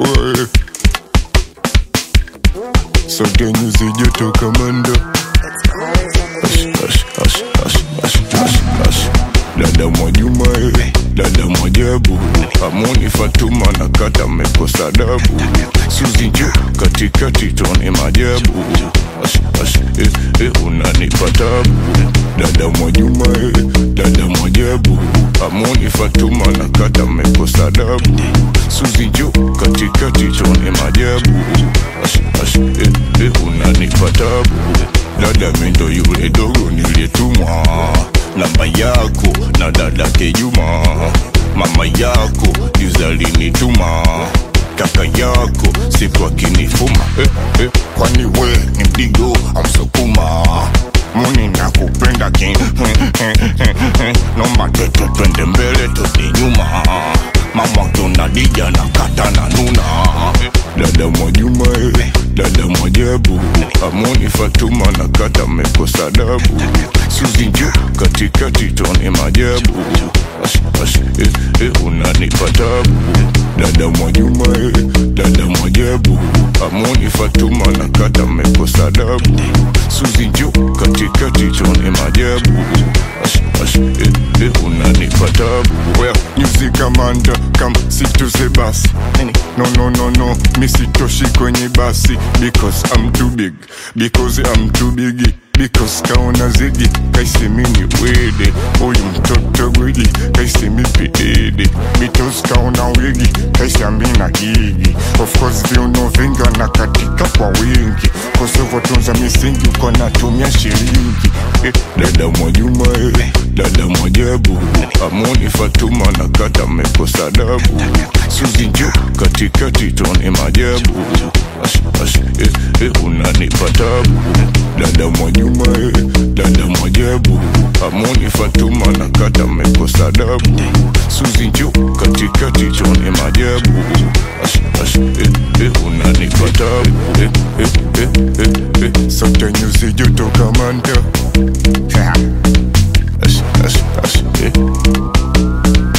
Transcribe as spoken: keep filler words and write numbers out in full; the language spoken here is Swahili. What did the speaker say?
Well, so then you see you to commando. Hush, hush, hush, hush, hush, hush, hush. Dada Mwajuma, dada Mwajabu, Amoni Fatuma na kata mekosa dabu. Suzi juu katikati tuone majabu. Hush, hush, eh, eh, unanipa tabu. Dada Mwajuma, dada Mwajabu, Amoni Fatuma na kata mekosa dabu. Suzi juu katikati tuone majabu. Hush, hush, eh, eh, unanipa tabu. Dada mindo yule dogo niliyetumwa, namba yako na dada Kejuma. Mama yako yuzalini tuma, kaka yako siku akinifuma. eh, eh, Kwani we ni mdigo amsukuma, muni nakupenda king. Nomba tete twende mbele tusi nyuma, mama tunadija na kata na nuna. Dada Mwajuma, dada Mwajabu, Amoni Fatuma na kata mekosa dabu. Suzi juu katikati tuone majabu. Hush, hush, eh, eh, unanipa tabu. Dada Mwajuma, dada Mwajabu, Amoni Fatuma na kata mekosa dabu. Suzi juu katikati tuone majabu. Hush, hush, eh, eh, unanipa tabu. Well, music commander, come sit to the bus. No, no, no, no, misitoshi kwenye basi. Because I'm too big, because I'm too big. Because kaona zidi, kaisi mini wede. Oyu mtoto gwidi, kaisi mipidede. Because kaona wigi, kaisi amina gigi. Of course viuno vingi wanakatika kwa wingi. Kosevo tunza misingi, ukona tumia shilingi. eh, Dada Mwajuma, eh, dada Mwajabu, Amoni Fatuma na kata mekosa dabu. Suzi juu katikati tuone majabu. Hush, hush, eh, eh, unanipa tabu. Dada Mwajuma, eh, dada Mwajabu, Amoni Fatuma na kata mekosa dabu. Suzi juu katikati tuone majabu. Hush, hush, eh, eh, unanipa tabu. eh, eh, eh, eh, eh. Sote nyuzi joto kamanda. Hush, hush, hush, eh.